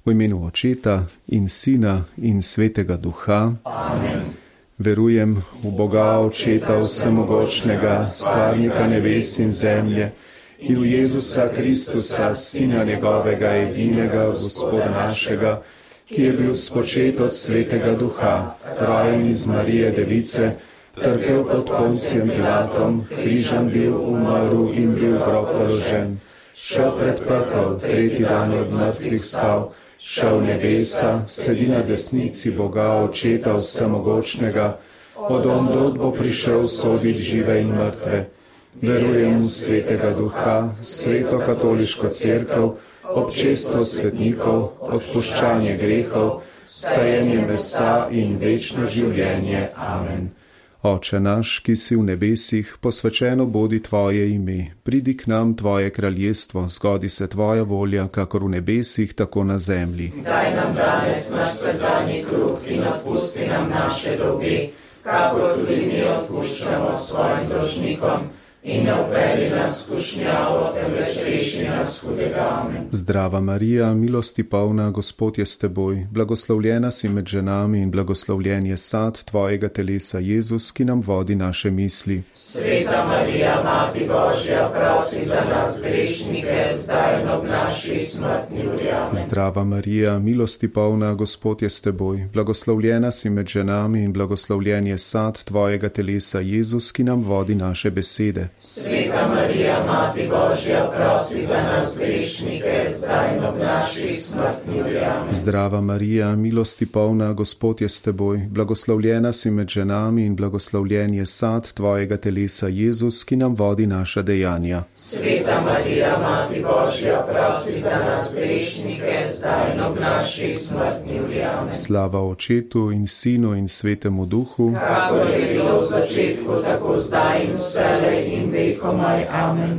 V imenu Očeta in Sina in Svetega Duha. Amen. Verujem v Boga Očeta vsemogočnega, stvarnika nebes in zemlje, in v Jezusa Kristusa, Sina njegovega edinega, Gospoda našega, ki je bil spočet od Svetega Duha, rojen iz Marije Device, trpel pod Poncijem Pilatom, križan bil, umrl in bil v grob položen, šel pred pekel, tretji dan od mrtvih vstal, šel v nebesa, sedi na desnici Boga Očeta vsemogočnega, od ondod bo prišel soditi žive in mrtve. Verujem v Svetega Duha, Sveto katoliško cerkev, občestvo svetnikov, odpuščanje grehov, vstajenje mesa in večno življenje. Amen. Oče naš, ki si v nebesih, posvečeno bodi tvoje ime. Pridi k nam tvoje kraljestvo, zgodi se tvoja volja, kakor v nebesih, tako na zemlji. Daj nam danes naš vsakdanji kruh in odpusti nam naše dolge, kakor tudi mi odpuščamo svojim dolžnikom. In ne vpelji nas v skušnjavo, temveč reši nas hudega. Amen. Zdrava Marija, milosti polna, Gospod je s teboj, blagoslovljena si med ženami in blagoslovljen je sad tvojega telesa, Jezus, ki nam vodi naše misli. Sveta Marija, Mati Božja, prosi za nas grešnike, zdaj in ob naši smrtni uri. Amen. Zdrava Marija, milosti polna, Gospod je s teboj, blagoslovljena si med ženami in blagoslovljen je sad tvojega telesa, Jezus, ki nam vodi naše besede. Sveta Marija, Mati Božja, prosi za nas grešnike, zdaj in ob naši smrtni uri. Amen. Zdrava Marija, milosti polna, Gospod je s teboj, blagoslovljena si med ženami in blagoslovljen je sad tvojega telesa, Jezus, ki nam vodi naša dejanja. Sveta Marija, Mati Božja, prosi za nas grešnike, zdaj in ob naši smrtni uri. Amen. Slava Očetu in Sinu in Svetemu Duhu, kakor je bilo v začetku, tako zdaj in vselej in vekomaj. Amen.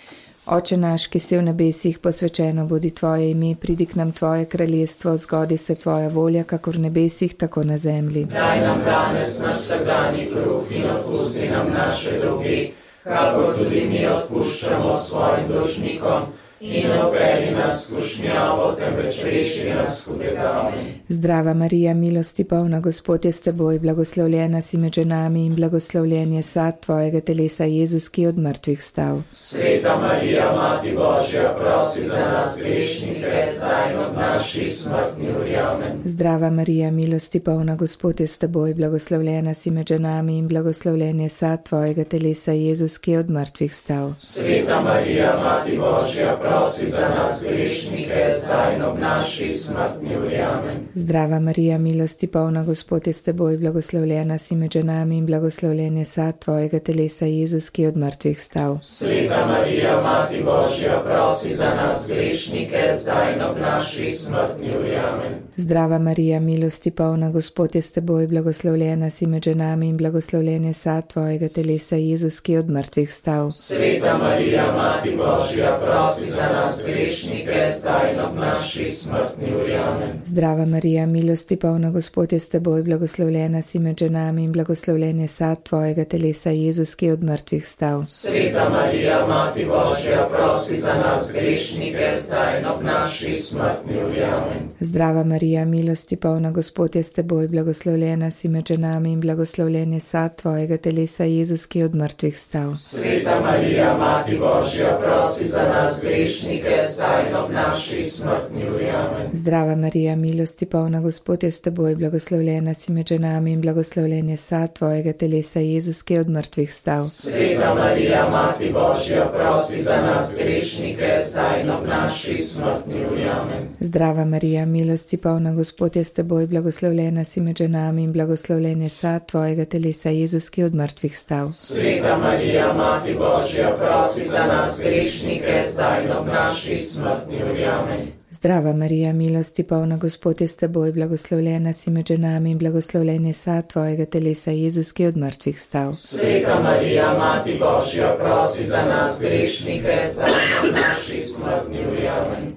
Oče naš, ki si v nebesih, posvečeno bodi tvoje ime, pridi k nam tvoje kraljestvo, zgodi se tvoja volja, kakor v nebesih, tako na zemlji. Daj nam danes naš vsakdanji kruh in odpusti nam naše dolge, kakor tudi mi odpuščamo svojim dolžnikom. In ne vpelji nas v skušnjavo, temveč reši nas hudega. Amen. Zdrava Marija, milosti polna, Gospod je s teboj, blagoslovljena si med ženami in blagoslovljen je sad tvojega telesa, Jezus, ki je od mrtvih vstal. Sveta Marija, Mati Božja, prosi za nas grešnike, zdaj in ob naši smrtni uri. Amen. Zdrava Marija, milosti polna, Gospod je s teboj, blagoslovljena si med ženami in blagoslovljen je sad tvojega telesa, Jezus, ki je od mrtvih vstal. Sveta Marija, Mati Božja, prosi za nas grešnike, zdaj in ob naši smrtni uri. Amen. Zdrava Marija, milosti polna, Gospod je s teboj, blagoslovljena si med ženami in blagoslovljen je sad tvojega telesa, Jezus, ki je od mrtvih vstal. Sveta Marija, Mati Božja, prosi za nas grešnike, zdaj in ob naši smrtni uri. Amen. Zdrava Marija, milosti polna, Gospod je s teboj, blagoslovljena si med ženami in blagoslovljen je sad tvojega telesa, Jezus, ki je od mrtvih vstal. Sveta Marija, Mati Božja, prosi za nas grešnike, zdaj in ob naši smrtni uri. Amen. Zdrava Marija, milosti polna, Gospod je s teboj, blagoslovljena si med ženami in blagoslovljen je sad tvojega telesa, Jezus, ki je od mrtvih vstal. Sveta Marija, Mati Božja, prosi za nas grešnike, zdaj in ob naši smrtni uri. Amen. Zdrava Marija, milosti polna, Gospod je s teboj, blagoslovljena si med ženami in blagoslovljen je sad tvojega telesa, Jezus, ki je od mrtvih vstal. Sveta Marija, Mati Božja, prosi za nas grešnike, zdaj in ob naši smrtni uri. Amen. Zdrava Marija, milosti polna, Gospod je s teboj, blagoslovljena si med ženami in blagoslovljen je sad tvojega telesa, Jezus, ki je od mrtvih vstal. Sveta Marija, Mati Božja, prosi za nas grešnike, zdaj in ob naši smrtni uri. Amen. Zdrava Marija, milosti polna, Gospod je s teboj, blagoslovljena si med ženami in blagoslovljen je sad tvojega telesa, Jezus, ki je od mrtvih vstal. Sveta Marija, Mati Božja, prosi za nas grešnike, zdaj in ob naši smrtni uri. Amen. Zdrava Marija, milosti polna, Gospod je s teboj, blagoslovljena si med ženami in blagoslovljen je sad tvojega telesa, Jezus, ki je od mrtvih vstal. Sveta Marija, Mati Božja, prosi za nas grešnike, zdaj in ob naši smrtni uri. Amen.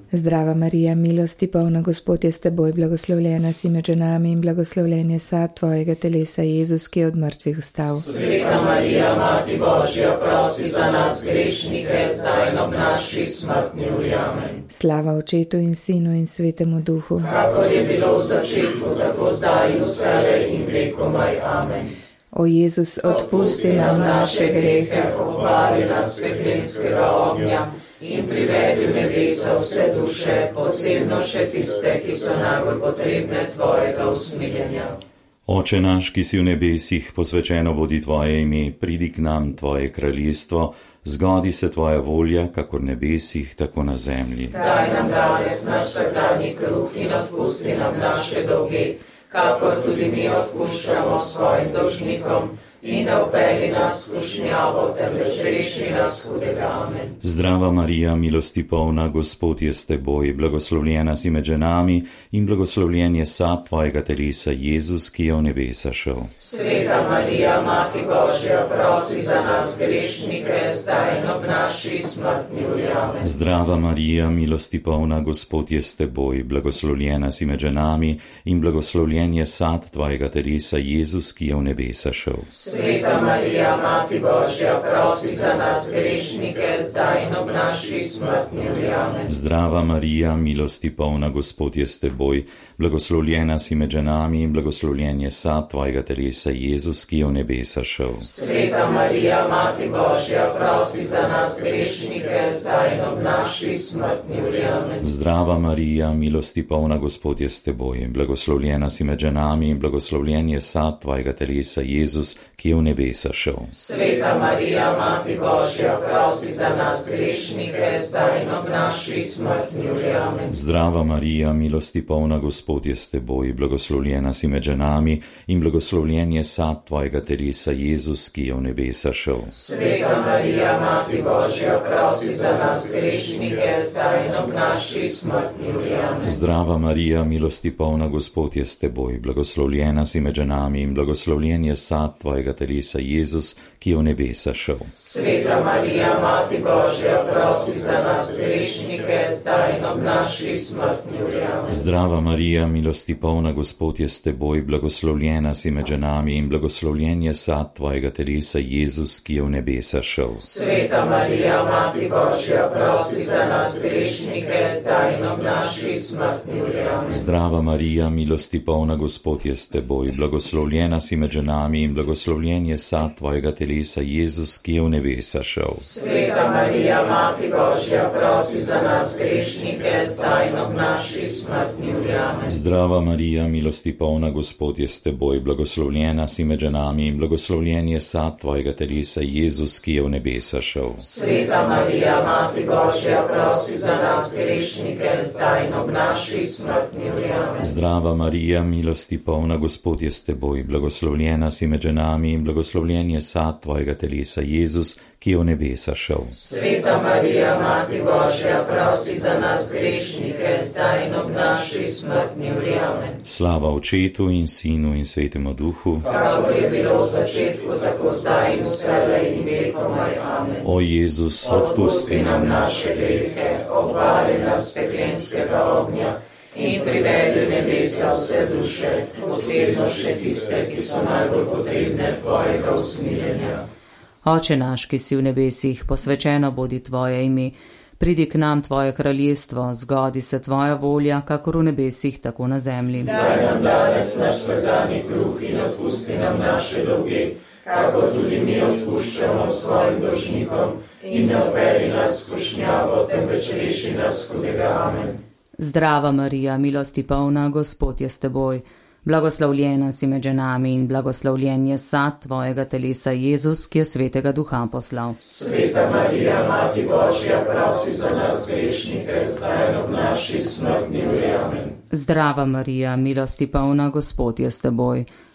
Zdrava Marija, milosti polna, Gospod je s teboj, blagoslovljena si med ženami in blagoslovljen je sad tvojega telesa, Jezus, ki je od mrtvih vstal. Sveta Marija, Mati Božja, prosi za nas grešnike, zdaj in ob naši smrtni uri. Amen. Slava Očetu in Sinu in Svetemu Duhu, kakor je bilo v začetku, tako zdaj in vselej in vekomaj. Amen. O Jezus, odpusti nam naše grehe, obvari nas peklenskega ognja in privedi v nebesa vse duše, posebno še tiste, ki so najbolj potrebne tvojega usmiljenja. Oče naš, ki si v nebesih, posvečeno bodi tvoje ime, pridi k nam tvoje kraljestvo, zgodi se tvoja volja, kakor v nebesih, tako na zemlji. Daj nam danes naš vsakdanji kruh in odpusti nam naše dolge, kakor tudi mi odpuščamo svojim dolžnikom, in ne vpelji nas v skušnjavo, temveč reši nas hudega. Amen. Zdrava Marija, milosti polna, Gospod je s teboj, blagoslovljena si med ženami in blagoslovljen je sad tvojega telesa, Jezus, ki je v nebesa šel. Sveta Marija, Mati Božja, prosi za nas grešnike, zdaj in ob naši smrtni uri. Amen. Zdrava Marija, milosti polna, Gospod je s teboj, blagoslovljena si med ženami in blagoslovljen je sad tvojega telesa, Jezus, ki je v nebesa šel. Sveta Marija, Mati Božja, prosi za nas grešnike, zdaj in ob naši smrtni uri. Amen. Zdrava Marija, milosti polna, Gospod je s teboj, blagoslovljena si med ženami in blagoslovljen je sad tvojega telesa, Jezus, ki je v nebesa šel. Sveta Marija, Mati Božja, prosi za nas grešnike, zdaj in ob naši smrtni uri. Amen. Zdrava Marija, milosti polna, Gospod je s teboj, blagoslovljena si med ženami in blagoslovljen je sad tvojega telesa, Jezus, ki je v nebesa šel. Sveta Marija, Mati Božja, prosi za nas grešnike, zdaj in ob naši smrtni uri. Amen. Zdrava Marija, milosti polna, Gospod je s teboj, blagoslovljena si med ženami in blagoslovljen je sad tvojega telesa, Jezus, ki je v nebesa šel. Sveta Marija, Mati Božja, prosi za nas grešnike, zdaj in ob naši smrtni uri. Amen. Zdrava Marija, milosti polna, Gospod je s teboj, blagoslovljena si med ženami in blagoslovljen je sad tvojega telesa, Jezus, ki je v nebesa šel. Sveta Marija, Mati Božja, prosi za nas grešnike, zdaj in ob naši smrtni uri. Amen. Zdrava Marija, milosti polna, Gospod je s teboj, blagoslovljena si med ženami in blagoslovljen je sad tvojega telesa, Jezus, ki je v nebesa šel. Sveta Marija, Mati Božja, prosi za nas grešnike, zdaj in ob naši smrtni uri. Amen. Zdrava Marija, milosti polna, Gospod je s teboj, blagoslovljena si med ženami in blagoslovljen je sad tvojega telesa, Jezus, ki je v nebesa šel. Sveta Marija, Mati Božja, prosi za nas grešnike, zdaj in ob naši smrtni uri. Amen. Zdrava Marija, milosti polna, Gospod je s teboj, blagoslovljena si med ženami in blagoslovljen je sad tvojega telesa, Jezus, ki je v nebesa šel. Sveta Marija, Mati Božja, prosi za nas grešnike, zdaj in ob naši smrtni uri. Amen. Zdrava Marija, milosti polna, Gospod je s teboj, blagoslovljena si med ženami in blagoslovljen je sad tvojega telesa, Jezus, ki je v nebesa šel. Sveta Marija, Mati Božja, prosi za nas grešnike, zdaj in ob naši smrtni uri. Amen. Slava Očetu in Sinu in Svetemu Duhu, kakor je bilo v začetku, tako zdaj in vselej in vekomaj. Amen. O Jezus, odpusti nam naše grehe, obvari nas peklenskega ognja in privedi v nebesa vse duše, posebno še tiste, ki so najbolj potrebne tvojega usmiljenja. Oče naš, ki si v nebesih, posvečeno bodi tvoje ime, pridi k nam tvoje kraljestvo, zgodi se tvoja volja, kakor v nebesih, tako na zemlji. Daj nam danes naš vsakdanji kruh in odpusti nam naše dolge, kakor tudi mi odpuščamo svojim dolžnikom, in ne vpelji nas v skušnjavo, temveč reši nas hudega. Amen. Zdrava Marija, milosti polna, Gospod je s teboj, blagoslovljena si med ženami in blagoslovljen je sad tvojega telesa, Jezus, ki je Svetega Duha poslal. Sveta Marija, Mati Božja, prosi za nas grešnike, zdaj in ob naši smrtni uri. Amen. Zdrava Marija, milosti polna, Gospod je s teboj,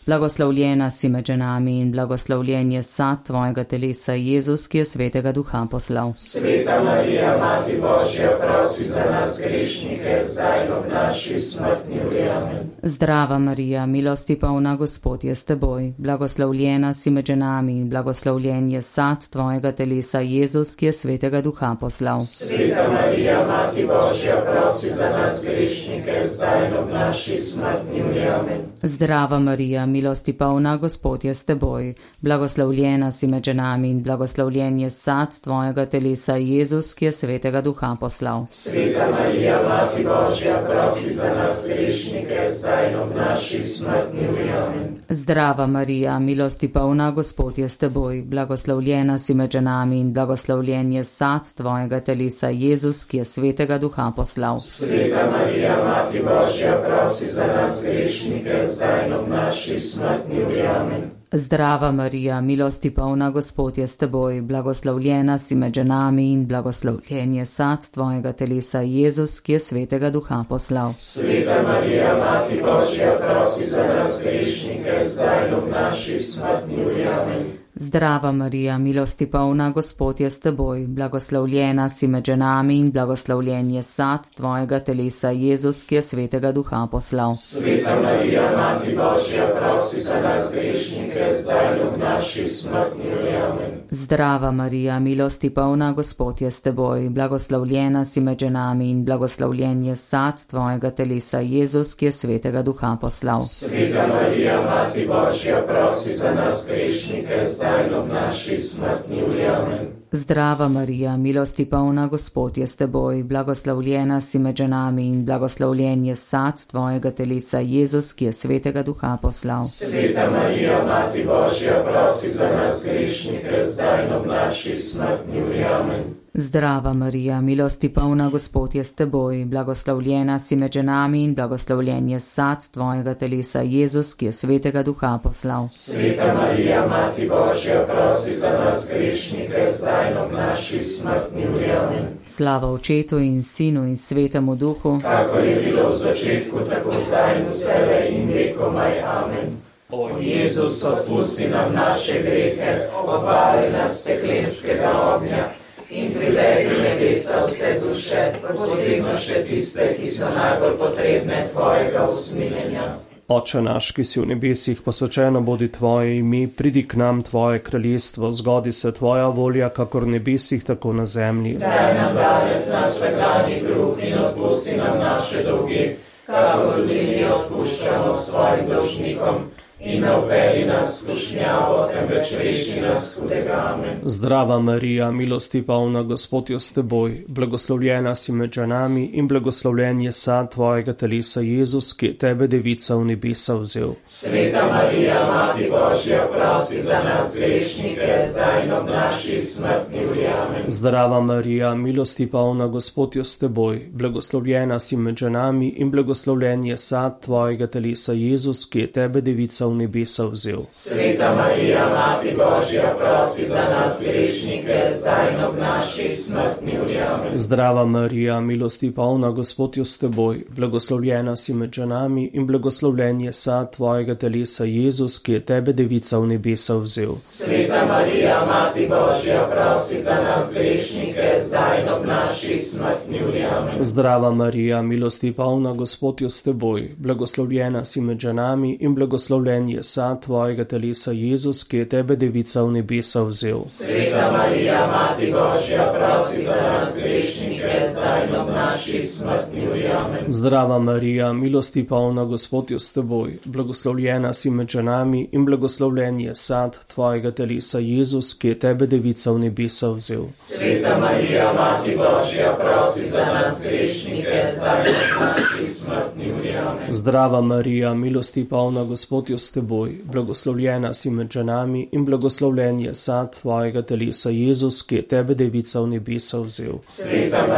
Blagoslovljena si med ženami in blagoslovljen je sad tvojega telesa, Jezus, ki je svetega duha poslal. Sveta Marija, Mati Božja, prosi za nas grešnike, zdaj in ob naši smrtni uri. Amen. Zdrava Marija, milosti polna, Gospod je s teboj. Blagoslovljena si med ženami in blagoslovljen je sad tvojega telesa, Jezus, ki je svetega duha poslal. Sveta Marija, Mati Božja, prosi za nas grešnike, zdaj in ob naši smrtni uri. Amen. Zdrava Marija, milosti polna, Gospod je s teboj. Blagoslovljena si med ženami in blagoslovljen je sad tvojega telesa, Jezus, ki je svetega duha poslal. Sveta Marija, Mati Božja, prosi za nas grešnike, zdaj in ob naši smrtni uri. Amen. Zdrava Marija, milosti polna, Gospod je s teboj. Blagoslovljena si med ženami in blagoslovljen je sad tvojega telesa, Jezus, ki je svetega duha poslal. Sveta Marija, Mati Božja, prosi za nas grešnike, zdaj in ob naši smrtni uri. Amen. Zdrava Marija, milosti polna, Gospod je s teboj. Blagoslovljena si med ženami in blagoslovljen je sad tvojega telesa, Jezus, ki je svetega duha poslal. Sveta Marija, Mati Božja, prosi za nas grešnike, zdaj in ob naši smrtni uri. Amen. Zdrava Marija, milosti polna, Gospod je s teboj. Blagoslovljena si med ženami in blagoslovljen je sad tvojega telesa, Jezus, ki je svetega duha poslal. Sveta Marija, Mati Božja, prosi za nas grešnike, zdaj in ob naši smrtni uri. Amen. Zdrava Marija, milosti polna, Gospod je s teboj. Blagoslovljena si med ženami in blagoslovljen je sad tvojega telesa, Jezus, ki je svetega duha poslal. Sveta Marija, Mati Božja, prosi za nas grešnike, zdaj in ob naši smrtni uri. Amen. Zdrava Marija, milosti polna, Gospod je s teboj. Blagoslovljena si med ženami in blagoslovljen je sad tvojega telesa, Jezus, ki je svetega duha poslal. Sveta Marija, Mati Božja, prosi za nas grešnike, zdaj in ob naši smrtni uri. Amen. Zdrava Marija, milosti polna, Gospod je s teboj. Blagoslovljena si med ženami in blagoslovljen je sad tvojega telesa, Jezus, ki je svetega duha poslal. Sveta Marija, Mati Božja, prosi za nas grešnike, zdaj in ob naši smrtni uri. Amen. Slava Očetu in Sinu in Svetemu Duhu, kakor je bilo v začetku, tako zdaj in vselej in vekomaj. Amen. O Jezus, odpusti nam naše grehe, obvari nas peklenskega ognja in privedi v nebesa vse duše, posebno še tiste, ki so najbolj potrebne tvojega usmiljenja. Oče naš, ki si v nebesih, posvečeno bodi tvoje ime, pridi k nam tvoje kraljestvo, zgodi se tvoja volja, kakor v nebesih, tako na zemlji. Daj nam danes naš vsakdanji kruh in odpusti nam naše dolge, kakor tudi mi odpuščamo svojim dolžnikom. In ne vpelji nas v skušnjavo, temveč reši nas hudega. Amen. Zdrava Marija, milosti polna, Gospod je s teboj. Blagoslovljena si med ženami in blagoslovljen je sad tvojega telesa, Jezus, ki je tebe devica v nebesa vzel. Sveta Marija, Mati Božja, prosi za nas grešnike, zdaj in ob naši smrtni uri. Amen. Zdrava Marija, milosti polna, Gospod je s teboj. Blagoslovljena si med ženami in blagoslovljen je sad tvojega telesa, Jezus, ki je tebe devica v nebesa vzel. Sveta Marija, Mati Božja, prosi za nas grešnike, zdaj in ob naši smrtni uri. Amen. Zdrava Marija, milosti polna, Gospod je s teboj. Blagoslovljena si med ženami in blagoslovljen je sad tvojega telesa, Jezus, ki je tebe devica v nebesa vzel. Sveta Marija, Mati Božja, prosi za nas grešnike, zdaj in ob naši smrtni uri. Amen. Zdrava Marija, milosti polna, Gospod je s teboj. Blagoslovljena si med ženami in blagoslovljen je sad tvojega telesa, Jezus, ki je tebe devica v nebesa vzel. Sveta Marija, Mati Božja, prosi za nas grešnike, zdaj in ob naši smrtni uri. Amen. Zdrava Marija, milosti polna, Gospod je s teboj. Blagoslovljena si med ženami in blagoslovljen je sad tvojega telesa, Jezus, ki je tebe devica v nebesa vzel. Sveta Marija, Mati Božja, prosi za nas grešnike, zdaj in ob naši smrtni uri. Amen. Zdrava Marija, milosti polna, Gospod je s teboj. Blagoslovljena si med ženami in blagoslovljen je sad tvojega telesa, Jezus, ki je tebe devica v nebesa vzel. Sveta Marija,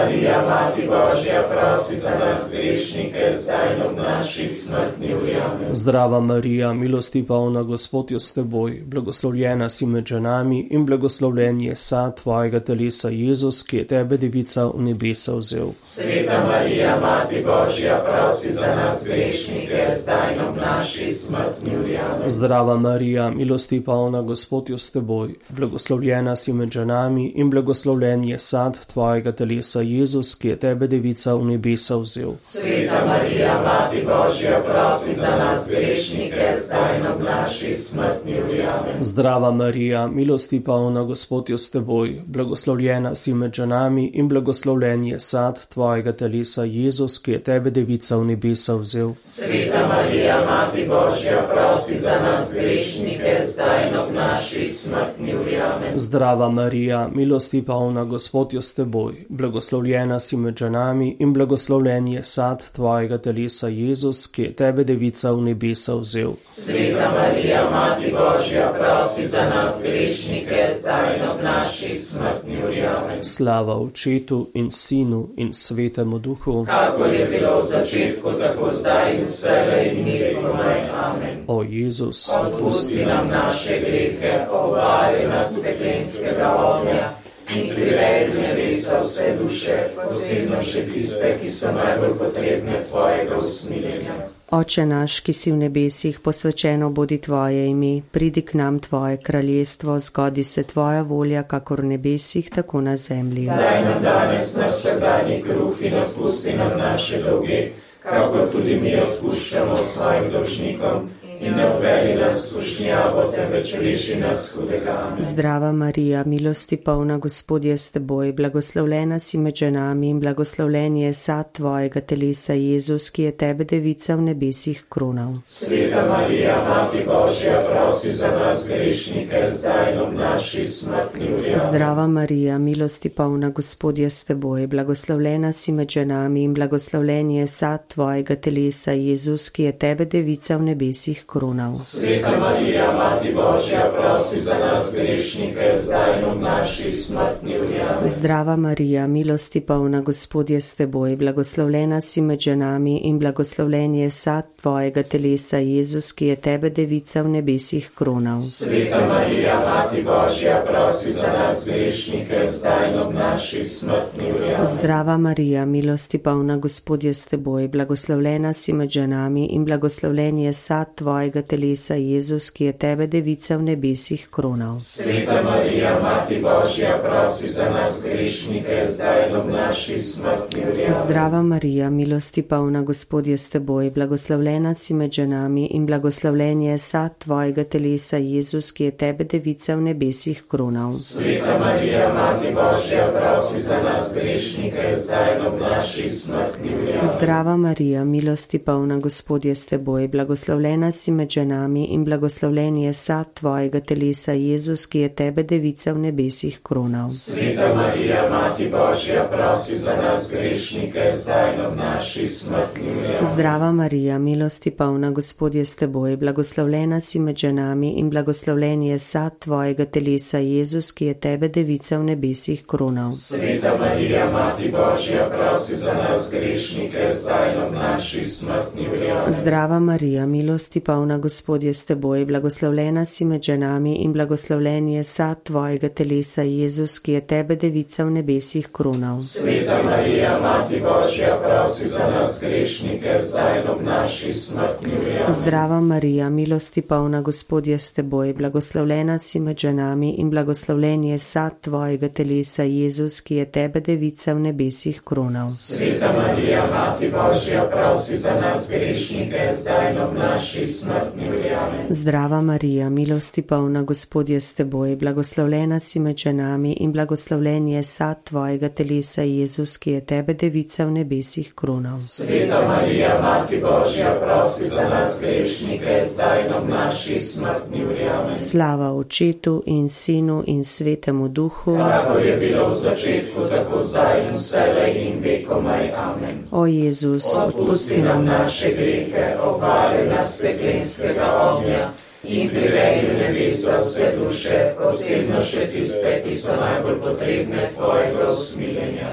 Mati Božja, prosi za nas grešnike, zdaj in ob naši smrtni uri. Amen. Zdrava Marija, milosti polna, Gospod je s teboj, blagoslovljena si med ženami in blagoslovljen je sad tvojega telesa, Jezus, ki je tebe, devica, v nebesa vzel. Sveta Marija, Mati Božja, prosi za nas grešnike, zdaj in ob naši smrtni uri. Amen. Zdrava Marija, milosti polna, Gospod je s teboj, blagoslovljena si med ženami in blagoslovljen je sad tvojega telesa, Jezus, ki je tebe, devica, v nebesa vzel. Sveta Marija, Mati Božja, prosi za nas grešnike, zdaj in ob naši smrtni uri. Amen. Zdrava Marija, milosti polna, Gospod je s teboj, blagoslovljena si med ženami in blagoslovljen je sad tvojega telesa, Jezus, ki je tebe, devica, v nebesa vzel. Sveta Marija, Mati Božja, prosi za nas grešnike, zdaj in ob naši smrtni uri. Amen. Zdrava Marija, milosti polna, Gospod je s teboj, blagoslovljena si med ženami in blagoslovljen je sad tvojega telesa, Jezus, ki je tebe, devica, v nebesa vzel. Sveta Marija, Mati Božja, prosi za nas grešnike, zdaj in ob naši smrtni uri. Amen. Slava Očetu in Sinu in Svetemu Duhu, kakor je bilo v začetku, tako zdaj in vselej in vekomaj. Amen. o Jezus, Odpusti nam naše grehe, obvari nas peklenskega ognja in privedi v nebesa vse duše, posebno še tiste, ki so najbolj potrebne tvojega usmiljenja. Oče naš, ki si v nebesih, posvečeno bodi tvoje ime, pridi k nam tvoje kraljestvo, zgodi se tvoja volja, kakor v nebesih, tako na zemlji. Daj nam danes naš vsakdanji kruh in odpusti nam naše dolge, kakor tudi mi odpuščamo svojim dolžnikom. In ne uvedi nas v skušnjavo, temveč reši nas hudega. Amen. Zdrava Marija, milosti polna, Gospod je s teboj, blagoslovljena si med ženami in blagoslovljen je sad tvojega telesa, Jezus, ki je tebe, devica, v nebesih kronal. Sveta Marija, Mati Božja, prosi za nas grešnike, zdaj in ob naši smrtni uri. Amen. Zdrava Marija, milosti polna, Gospod je s teboj, blagoslovljena si med ženami in blagoslovljen je sad tvojega telesa, Jezus, ki je tebe, devica, v nebesih kronal. Sveta Marija, Mati Božja, prosi za nas grešnike, zdaj in ob naši smrtni uri. Amen. Zdrava Marija, milosti polna, Gospod je s teboj, blagoslovljena si med ženami in blagoslovljen je sad tvojega telesa, Jezus, ki je tebe, devica, v nebesih kronal. Sveta Marija, Mati Božja, prosi za nas grešnike, zdaj in ob naši smrtni uri. Amen. Zdrava Marija, milosti polna, Gospod je s teboj, blagoslovljena si med ženami in blagoslovljen je sad tvojega telesa, Jezus, ki je tebe, devica, v nebesih kronal. Sveta Marija, Mati Božja, prosi za nas grešnike, zdaj in ob naši smrtni uri. Amen. Zdrava Marija, milosti polna, Gospod je s teboj, blagoslovljena si med ženami in blagoslovljen je sad tvojega telesa, Jezus, ki je tebe, devica, v nebesih kronal. Sveta Marija, Mati Božja, prosi za nas grešnike, zdaj in ob naši smrtni uri. Amen. Zdrava Marija, milosti polna, Gospod je s teboj, blagoslovljena si med ženami in blagoslovljen je sad tvojega telesa, Jezus, ki je tebe, devica, v nebesih kronal. Sveta Marija, Mati Božja, prosi za nas grešnike, zdaj in ob naši smrtni uri. Amen. Zdrava Marija, milosti polna, Gospod je s teboj, blagoslovljena si med ženami in blagoslovljen je sad tvojega telesa, Jezus, ki je tebe, devica, v nebesih kronal. Sveta Marija, Mati Božja, prosi za nas grešnike, zdaj in ob naši smrtni uri. Amen. Zdrava Marija, milosti polna, Gospod je s teboj, blagoslovljena si med ženami in blagoslovljen je sad tvojega telesa, Jezus, ki je tebe, devica, v nebesih kronal. Sveta Marija, Mati Božja, prosi za nas grešnike, zdaj in ob naši smrtni uri. Amen. Zdrava Marija, milosti polna, Gospod je s teboj, blagoslovljena si med ženami in blagoslovljen je sad tvojega telesa, Jezus, ki je tebe, devica, v nebesih kronal. Sveta Marija, Mati Božja, prosi za nas grešnike, zdaj in ob naši smrtni uri. Amen. Zdrava Marija, milosti polna, Gospod je s teboj, blagoslovljena si med ženami in blagoslovljen je sad tvojega telesa, Jezus, ki je tebe, devica, v nebesih kronal. Sveta Marija, Mati Božja, prosi za nas grešnike, zdaj in ob naši smrtni uri. Amen. Slava Očetu in Sinu in Svetemu Duhu, kakor je bilo v začetku, tako zdaj in vselej in vekomaj. Amen. o Jezus, Odpusti nam naše grehe, obvari nas peklenskega ognja in privedi v nebesa vse duše, posebno še tiste, ki so najbolj potrebne tvojega usmiljenja.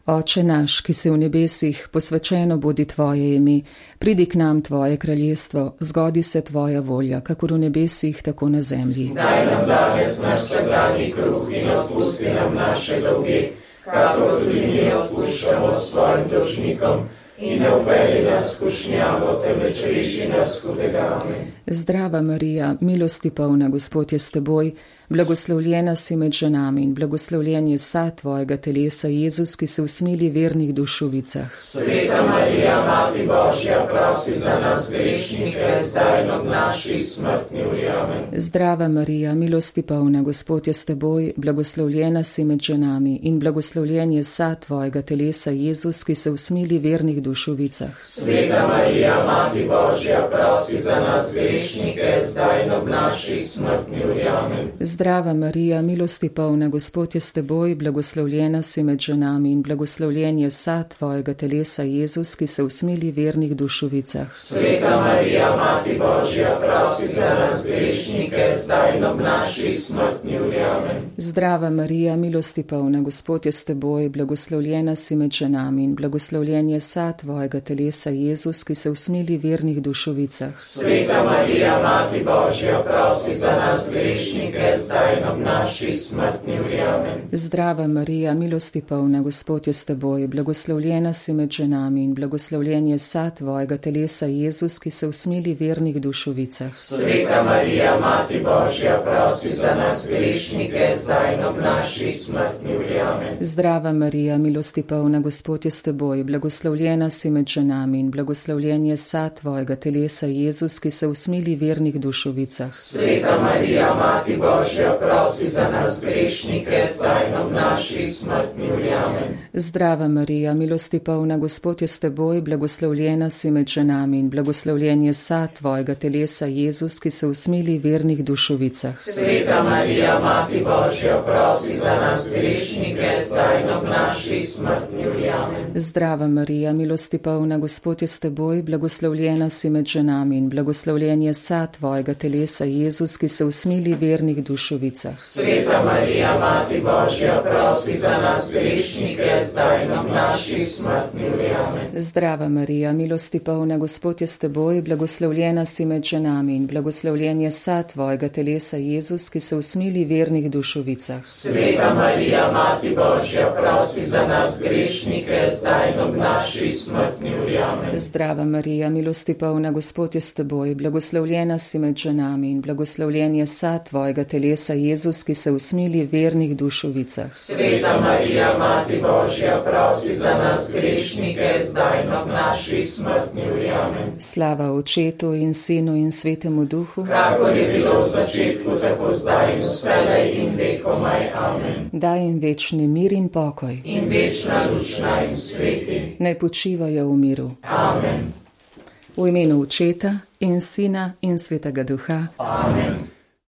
Oče naš, ki si v nebesih, posvečeno bodi tvoje ime, pridi k nam tvoje kraljestvo, zgodi se tvoja volja, kakor v nebesih, tako na zemlji. Daj nam danes naš vsakdanji kruh in odpusti nam naše dolge, kakor tudi mi odpuščamo svojim dolžnikom. In ne uvedi nas v skušnjavo, temveč reši nas hudega. Amen. Zdrava Marija, milosti polna, Gospod je s teboj, blagoslovljena si med ženami in blagoslovljen je sad tvojega telesa, Jezus, ki se usmili vernih duš v vicah. Sveta Marija, Mati Božja, prosi za nas grešnike, zdaj in ob naši smrtni uri. Amen. Zdrava Marija, milosti polna, Gospod je s teboj, blagoslovljena si med ženami in blagoslovljen je sad tvojega telesa, Jezus, ki se usmili vernih duš v vicah. Sveta Marija, Mati Božja, prosi za nas grešnike, zdaj in ob naši smrtni uri. Amen. Zdrava Marija, milosti polna, Gospod je s teboj, blagoslovljena si med ženami in blagoslovljen je sad tvojega telesa, Jezus, ki se usmili vernih duš v vicah. Sveta Marija, Mati Božja, prosi za nas grešnike, zdaj in ob naši smrtni uri. Amen. Zdrava Marija, milosti polna, Gospod je s teboj, blagoslovljena si med ženami in blagoslovljen je sad tvojega telesa, Jezus, ki se usmili vernih duš v vicah. Sveta Marija, Mati Božja, prosi za nas grešnike, zdaj in ob naši smrtni uri. Amen. Zdrava Marija, milosti polna, Gospod je s teboj, blagoslovljena si med ženami in blagoslovljen je sad tvojega telesa, Jezus, ki se usmili vernih duš v vicah. Sveta Marija, Mati Božja, prosi za nas grešnike, zdaj in ob naši smrtni uri. Amen. Zdrava Marija, milosti polna, Gospod je s teboj, blagoslovljena si med ženami in blagoslovljen je sad tvojega telesa, Jezus, ki se usmili vernih duš v vicah. Sveta Marija, Mati Božja, prosi za nas grešnike, zdaj in ob naši smrtni uri. Amen. Zdrava Marija, milosti polna, Gospod je s teboj, blagoslovljena si med ženami in blagoslovljen je sad tvojega telesa, Jezus, ki se usmili vernih duš v vicah. Sveta Marija, Mati Božja, prosi za nas grešnike, zdaj in ob naši smrtni uri. Amen. Zdrava Marija, milosti polna, Gospod je s teboj, blagoslovljena si med ženami in blagoslovljen je sad tvojega telesa, Jezus, ki se usmili vernih duš v vicah. Sveta Marija, Mati Božja, prosi za nas grešnike, zdaj in ob naši smrtni uri. Amen. Zdrava Marija, milosti polna, Gospod je s teboj, blagoslovljena si med ženami in blagoslovljen je sad tvojega telesa, Jezus, ki se usmili vernih duš v vicah. Sveta Marija, Mati Božja, prosi za nas grešnike, zdaj in ob naši smrtni uri. Amen. Zdrava Marija, milosti polna, Gospod je s teboj, blagoslovljena si med ženami in blagoslovljen je sad tvojega telesa, Jezus, ki se usmili vernih duš v vicah. Sveta Marija, Mati Božja, prosi za nas grešnike, zdaj in ob naši smrtni uri. Amen. Slava Očetu in Sinu in Svetemu Duhu, kakor je bilo v začetku, tako zdaj in vselej in vekomaj. Amen. daj jim večni mir in pokoj. In večna luč naj jim sveti. Naj počivajo v miru. Amen. V imenu Očeta in Sina in Svetega Duha. Amen.